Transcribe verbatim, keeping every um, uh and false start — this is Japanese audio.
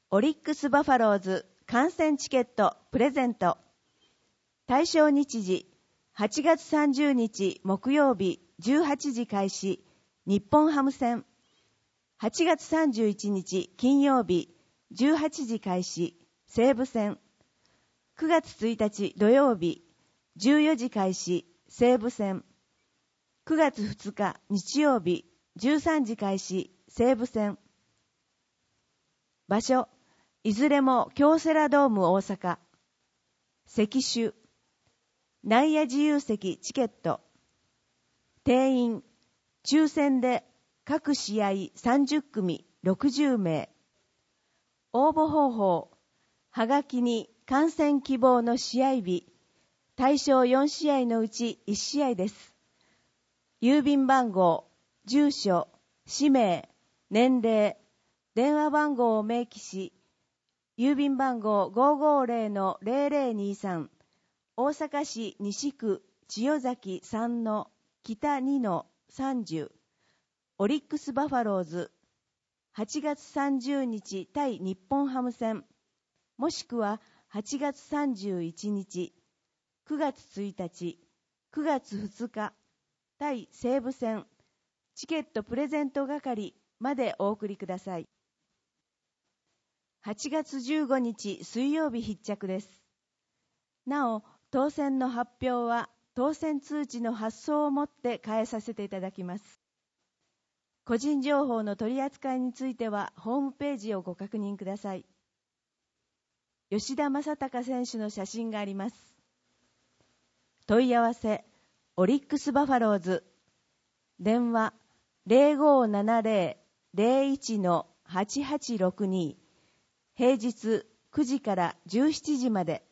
オリックスバファローズ観戦チケットプレゼント。対象日時はちがつさんじゅうにち木曜日じゅうはちじ開始、日本ハム戦。はちがつさんじゅういちにち金曜日じゅうはちじ開始、西武戦。くがつついたち土曜日じゅうよじ開始、西武戦。くがつふつか日曜日じゅうさんじ開始、西武戦。場所、いずれも京セラドーム大阪。席種、内野自由席チケット。定員、抽選で各試合さんじゅっくみろくじゅうめい。応募方法、はがきに観戦希望の試合日、対象よんしあいのうちいちしあいです。郵便番号、住所、氏名、年齢、電話番号を明記し、郵便番号 ごーごーぜろのぜろぜろにさん、大阪市西区千代崎さんの北にのさんじゅう、オリックスバファローズ、はちがつさんじゅうにち対日本ハム戦、もしくははちがつさんじゅういちにち、くがつついたち、くがつふつか対西武戦、チケットプレゼント係までお送りください。はちがつじゅうごにち水曜日必着です。なお、当選の発表は当選通知の発送をもって返させていただきます。個人情報の取り扱いについてはホームページをご確認ください。吉田正尚選手の写真があります。問い合わせ、オリックスバファローズ。電話 ぜろごーななぜろ ぜろいちのはちはちろくに。平日くじからじゅうしちじまで。